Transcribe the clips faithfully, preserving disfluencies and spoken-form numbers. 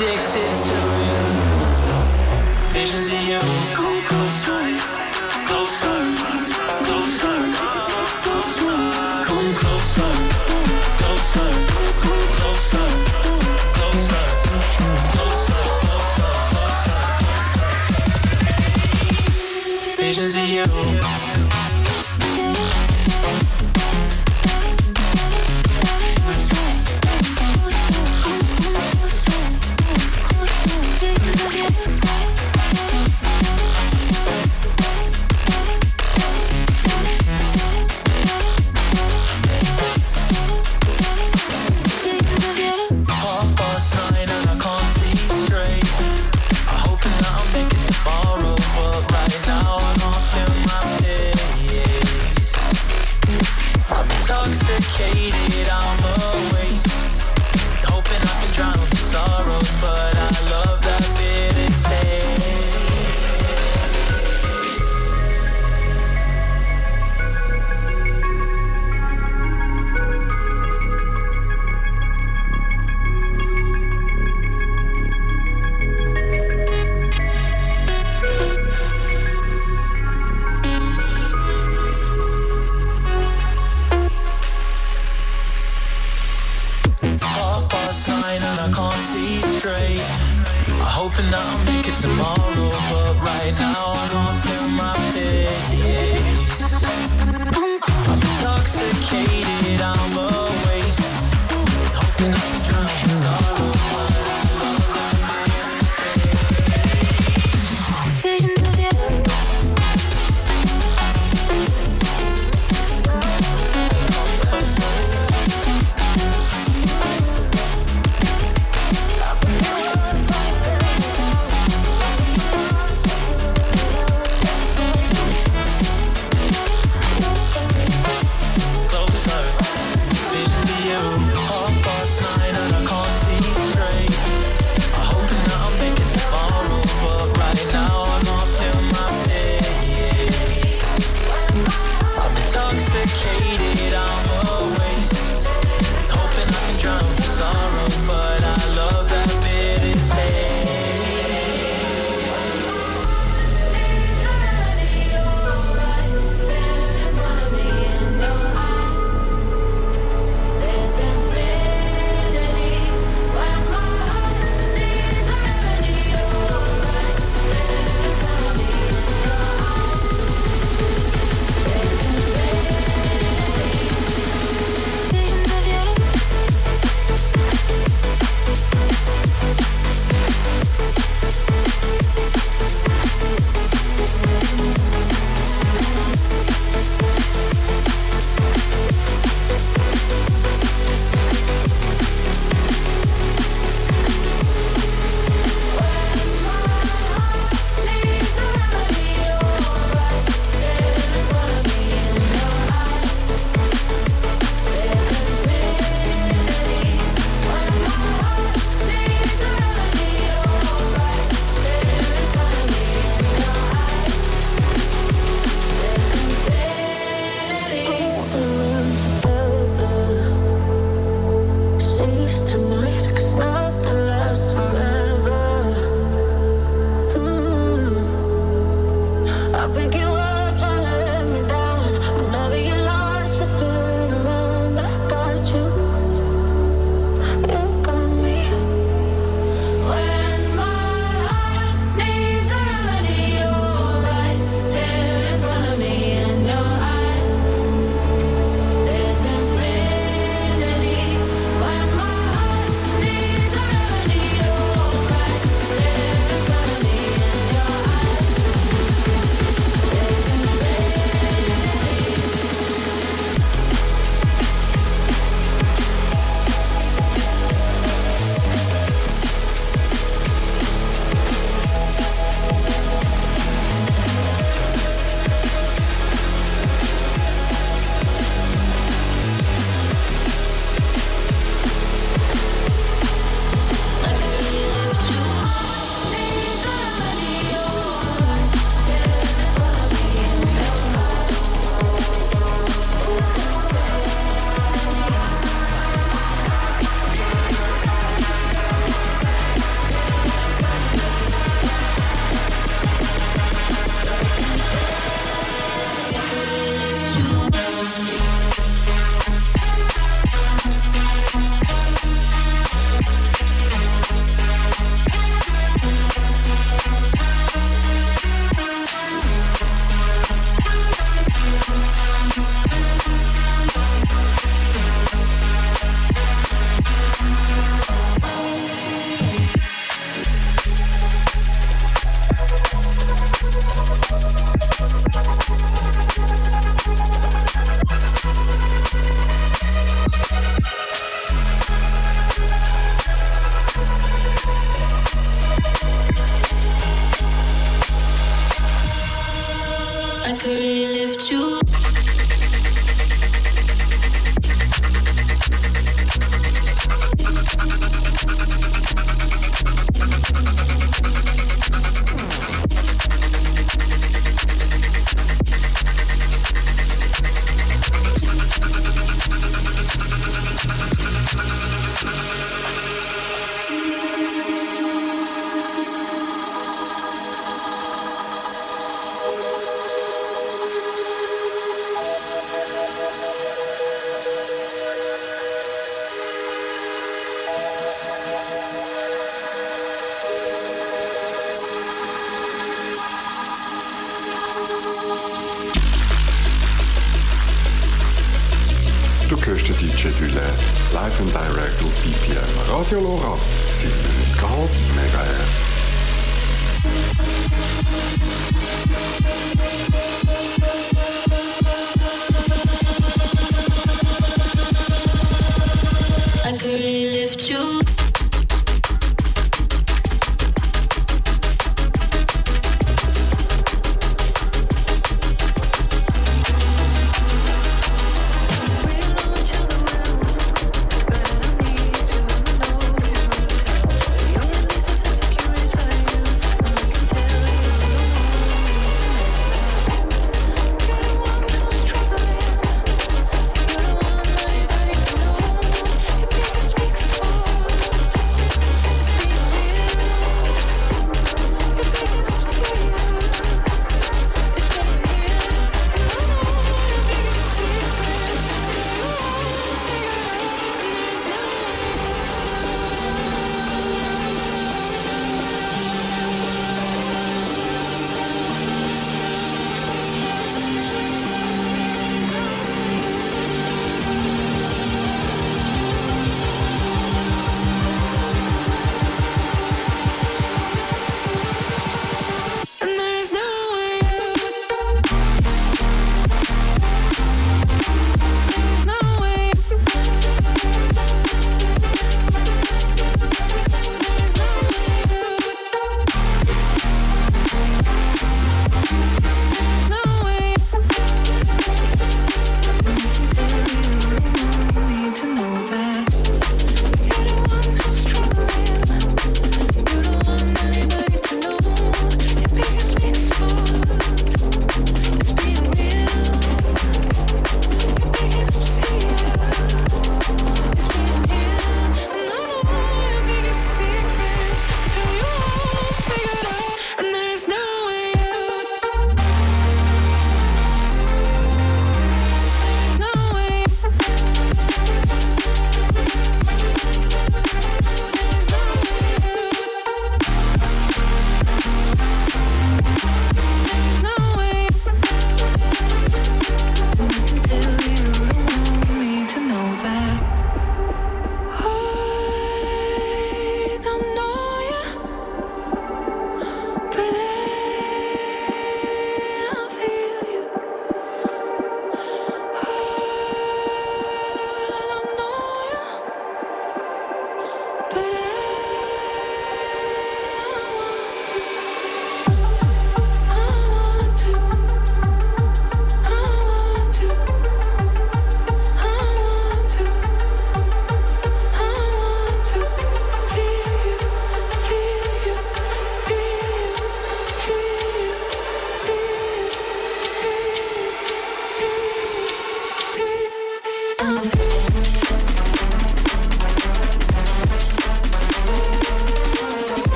addicted to you. Visions of you. Come closer, closer, closer, closer. Come closer, closer, closer, closer, closer, closer, closer. Visions of you. Intoxicated, I'm a waste. Hoping I can drown the sorrows, but I love that bitter hoping that I'll make it tomorrow, but right now I can't feel my face. I'm intoxicated, I'm a waste. Hoping I can drown the sorrow, but I love that visions of you. really lift you. D J Dule, live and direct auf B P M Radio Lora, siebenundneunzig Komma fünf Megahertz. I could really lift you.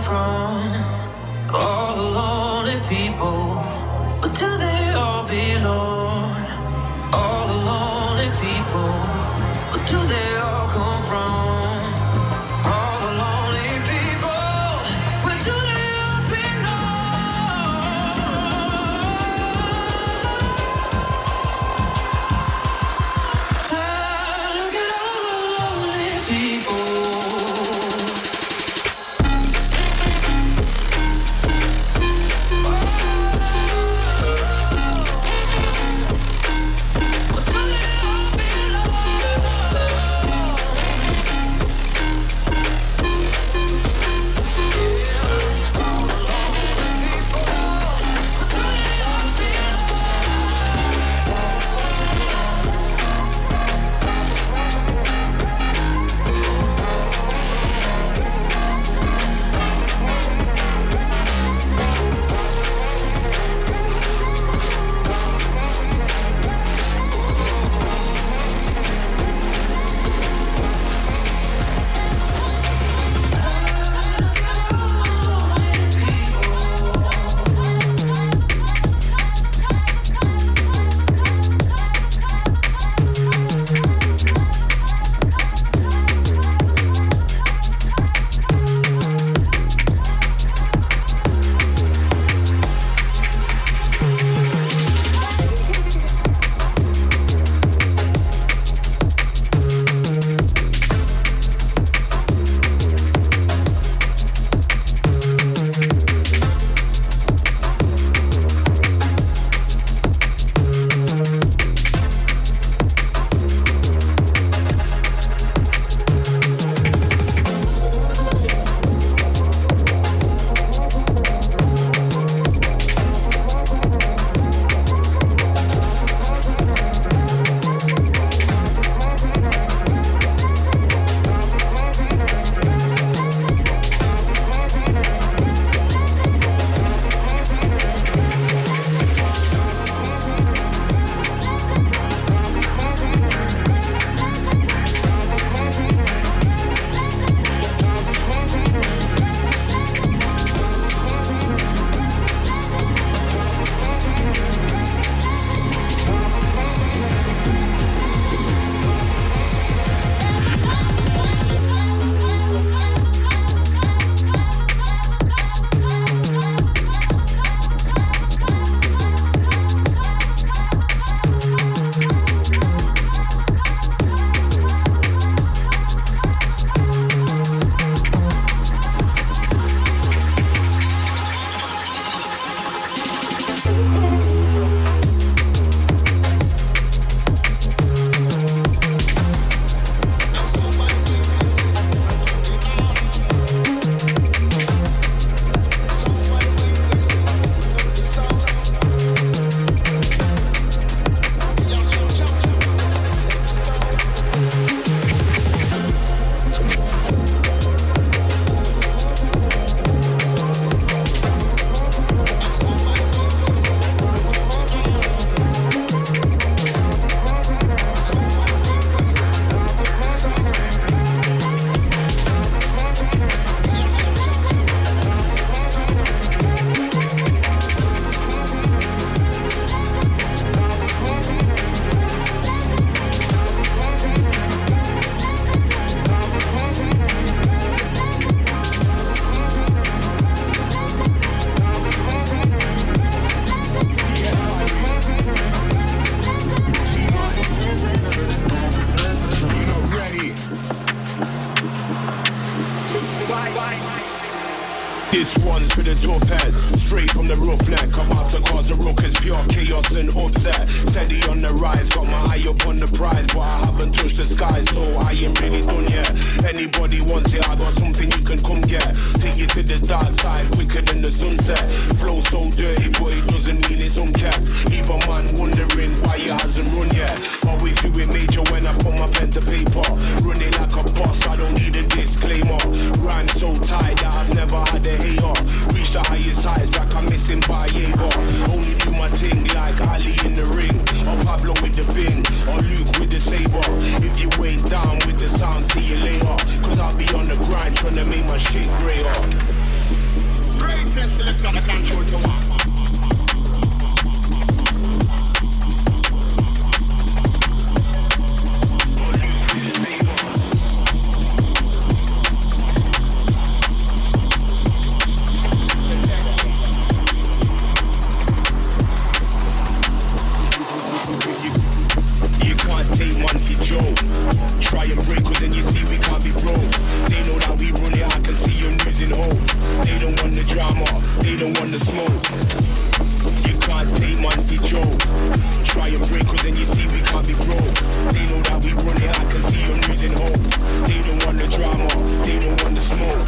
from? All the lonely people, but do they all belong? All the lonely people, but do they all come from? All the lonely people, where do they all belong? Ah, look at all the lonely people. This one's for the tough heads, straight from the rough neck. I'm after cause of ruckus, pure chaos and upset. Steady on the rise, got my eye up on the prize, but I haven't touched the sky, so I ain't really done yet. Anybody wants it, I got something you can come get. Take you to the dark side, quicker than the sunset. Flow so dirty, but it doesn't mean it's unkept. Leave a man wondering why he hasn't run yet. Always do it major when I put my pen to paper. Running like a boss, I don't need a disclaimer. Rhyme so tight that I've never had a hater. Reach the highest heights like I'm missing by Jaeger. Only do my thing like Ali in the ring, or Pablo with the bin, or Luke with the saber. If you ain't down with the sound, see you later. Cause I'll be on the grind trying to make my shit greater. smoke. You can't take man for Joe. Try and break, cause then you see we can't be broke. They know that we run it, I can see I'm losing hope. They don't want the drama, they don't want the smoke.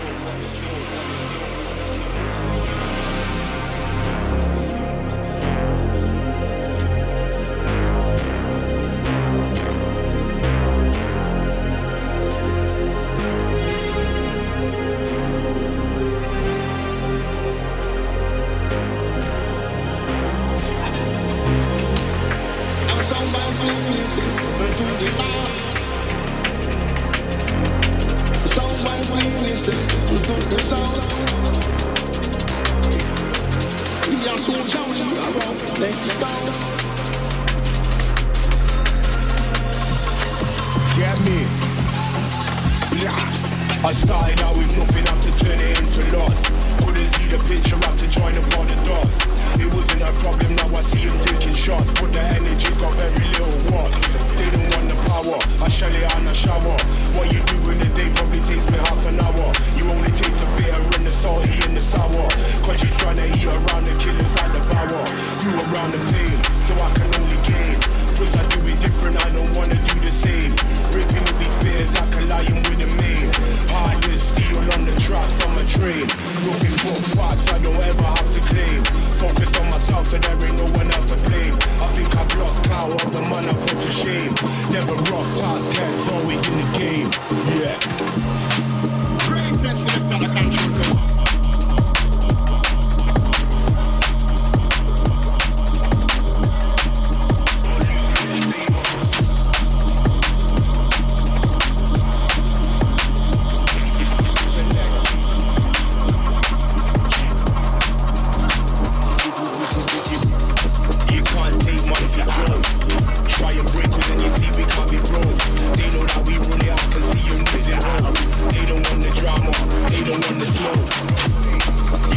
I started out with nothing, had to turn it into loss. Couldn't see the picture, had to join upon the dots. It wasn't a problem, now I see him taking shots. But the energy got very little watts. They don't want the power, I shell it out in the shower. What you do in the day probably takes me half an hour. You only taste the bitter and the salty and the sour. Cause you trying to eat around the killers like devour. Grew around the pain, so I can only gain. Cause I do it different, I don't wanna do the same. Ripping with these beers like a lion with a mane. Hard as steel on the tracks on my train. Looking for parts, I don't